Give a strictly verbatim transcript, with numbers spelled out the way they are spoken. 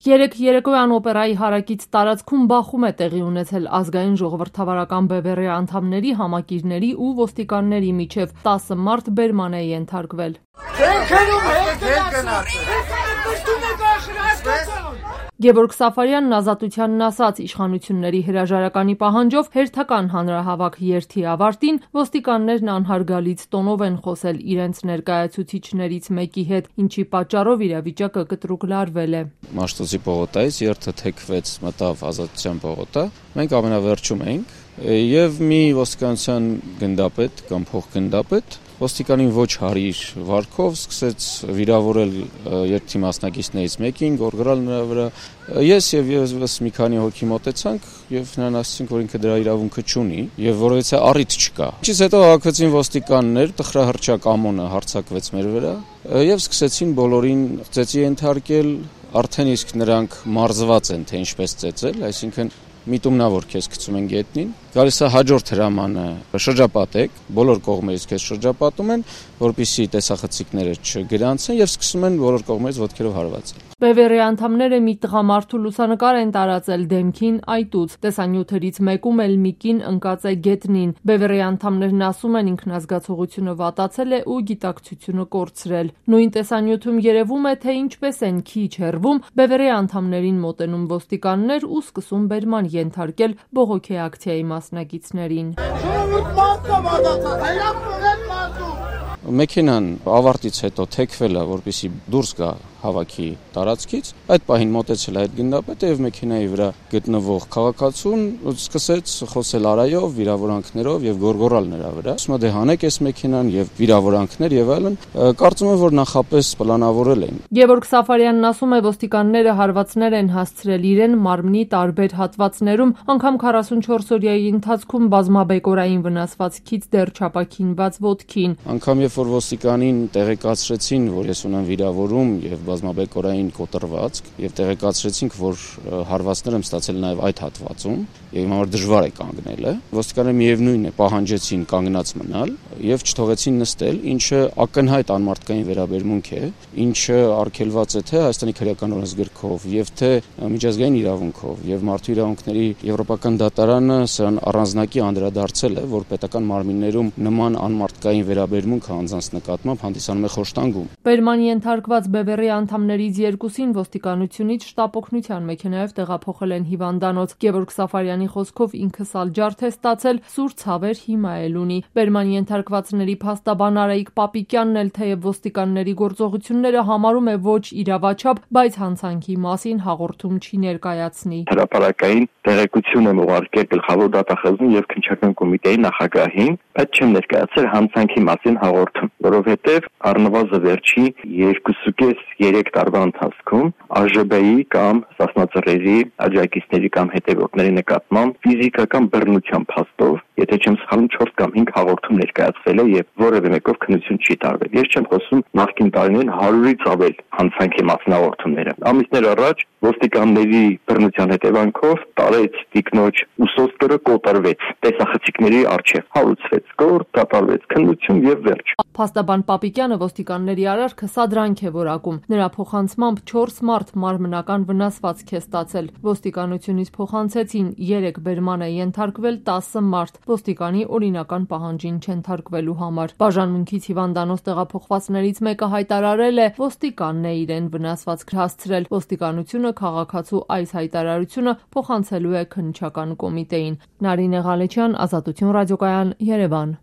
Երեկ երեկոյան օպերայի հարակից տարածքում բախում է տեղի ունեցել ազգային ժողովրդավարական բևեռի անդամների, համակիրների ու ոստիկանների միջև տասը մարդ բերման է ենթարկվել։ Գևորգ Սաֆարյանն Ազատությանն ասաց, իշխանությունների հրաժարականի պահանջով հերթական հանրահավաք երթի ավարտին ոստիկաններն անհարգալից տոնով են խոսել իրենց ներկայացուցիչներից մեկի հետ, ինչի պատճառով իրավիճակը կտրուկ լարվել է։ Մաշտոցի պողոտայից երթը թեքվեց, մտավ Ազատության պողոտա, մենք ամենավերջում էինք եւ մի ոստիկանության գնդապետ կամ փոխգնդապետ ոստիկանին ոչ հարիր վարքով սկսեց վիրավորել երթի մասնակիցներից մեկին, գորգրալ նրա վրա։ Ես եւ ես մի քանի հոգի մոտեցանք եւ նրան ասացինք, որ ինքը դրա իրավունքը չունի եւ որովհետեւ առիթ չկա։ Ինչից հետո հավաքվեցին ոստիկաններ, տխրահրճակ ամոնը հարձակվեց մեր վրա եւ սկսեցին բոլորին ծեծի ենթարկել, արդեն իսկ նրանք մարզված են, թե ինչպես ծեծել, այսինքն միտումնավոր քեզ գցում են գետնին, գալիս է հաջորդ հրամանը շրջապատեք, բոլոր կողմերից քեզ շրջապատում են, որպեսզի տեսախցիկները չգրանցեն եւ սկսում են բոլոր կողմերից ոտքերով հարվածել։ Բևեռի անդամները մի տղամարդու լուսանկար են տարածել դեմքին այտուց, տեսանյութերից մեկում էլ մի կին ընկած է գետնին։ Բևեռի անդամներն ասում են ինքնազգացողությունը վատացել է ու գիտակցությունը կորցրել։ Նույն տեսանյութում երևում է, թե ինչպես են քիչ հեռվում բևեռի անդամներին մոտենում ոստիկաններ ու սկսում բերման ենթարկել բողոքի ակցիայի մասնակիցներին։ Մեքենան ավարտից հետո թեքվել է, որպեսզի դուրս գա հավաքի տարածքից, այդ պահին մոտեցել այդ գնդապետը եւ մեքենայի վրա գտնվող քաղաքացուն սկսեց խոսել արայով, վիրավորանքներով եւ գորգորալ նրա վրա։ Ասում է դե հանեք այս մեքենան եւ վիրավորանքներ եւ այլն, կարծում եմ որ նախապես պլանավորել են։ Գևորգ Սաֆարյանն ասում է, ոստիկանները հարվածներ են հասցրել իրեն մարմնի տարբեր հատվածներում, անգամ քառասունչորս օրյայի ընթացքում բազմաբեկորային վնասվածքից դեռ չապաքինված ոտքին։ Անգամ երբ որ ոստիկանին տեղեկացրեցին, որ ես ունեմ վիրավորում եւ բազմաբեկորային կոտրվածք եւ տեղեկացրեցինք, որ հարվածներ եմ ստացել նաեւ այդ հատվածում եւ իմ համար դժվար է կանգնելը, ոստիկանները միևնույն է պահանջեցին կանգնած մնալ եւ չթողեցին նստել, ինչը ակնհայտ անմարդկային վերաբերմունք է, ինչը արգելված է թե Հայաստանի քրեական օրենսգրքով եւ թե միջազգային իրավունքով եւ մարդու իրավունքների եվրոպական դատարանը սրան առանձնակի անդրադարձել է, որ պետական մարմիններում նման անմարդկային վերաբերմունք անձանց նկատմամբ հանդիսանում է խոշտանգում։ Բերման ենթարկված բևեռի անդամներից երկուսին ոստիկանությունից շտապօգնության մեքենայով տեղափոխել են հիվանդանոց։ Գևորգ Սաֆարյանի խոսքով ինքը սալջարդ է ստացել, սուր ցավեր հիմա էլ ունի։ Բերման ենթարկվածների փաստաբան Արայիկ Պապիկյանն էլ թեև ոստիկանների գործողությունները համարում է ոչ իրավաչափ, բայց հանցանքի մասին հաղորդում չի ներկայացնի։ Հրապարակային տեղեկություն եմ ուղարկել գլխավոր դատախազին եւ քննչական կոմիտեի նախագահին, բայց չեմ ներկայացրել հանցանքի մասին հաղորդում, որովհետեւ առնվազն վերջի երկուսուկես երեք տարվա ընթացքում ԱԺԲ-ի կամ Սասնածռերի աջակիցների կամ հետևորդների նկատմամբ ֆիզիկական բռնության փաստով, եթե չեմ սխալվում, չորս կամ հինգ հաղորդում ներկայացվել է եւ որևէ մեկով քննություն չի տարվել։ Ես չեմ խոսում նախկին տարիներին հարյուրից ավել հանցանքի մասին հաղորդումները։ Ամիսներ առաջ ոստիկանների բռնության հետևանքով տարեց տիկնոջ ուսոստերը կոտրվեց տեսախցիկների առջև, հարուցվեց գործ, դատարկվեց քննություն եւ վերջ։ Փաստաբան Պապիկյանը ոստիկանների արարքը սադրանք է որակում։ Նրա փոխանցմամբ չորս մարդ մարմնական վնասվածք է ստացել։ Ոստիկանությունից փոխանցեցին երեք բերման է ենթարկվել տասը մարդ ոստիկանի օրինական պահանջին չենթարկվելու համար։ Բաժանմունքից հիվանդանոց տեղափոխվածներից մեկը հայտարարել է, ոստիկանն է իրեն վնասվածք հասցրել։ Ոստիկանությունը քաղաքացու այս հայտարարությունը փոխանցելու է քննչական կոմիտեին։ Նարինե Ղալեչյան, Ազատություն ռադիոկայան, Երևան։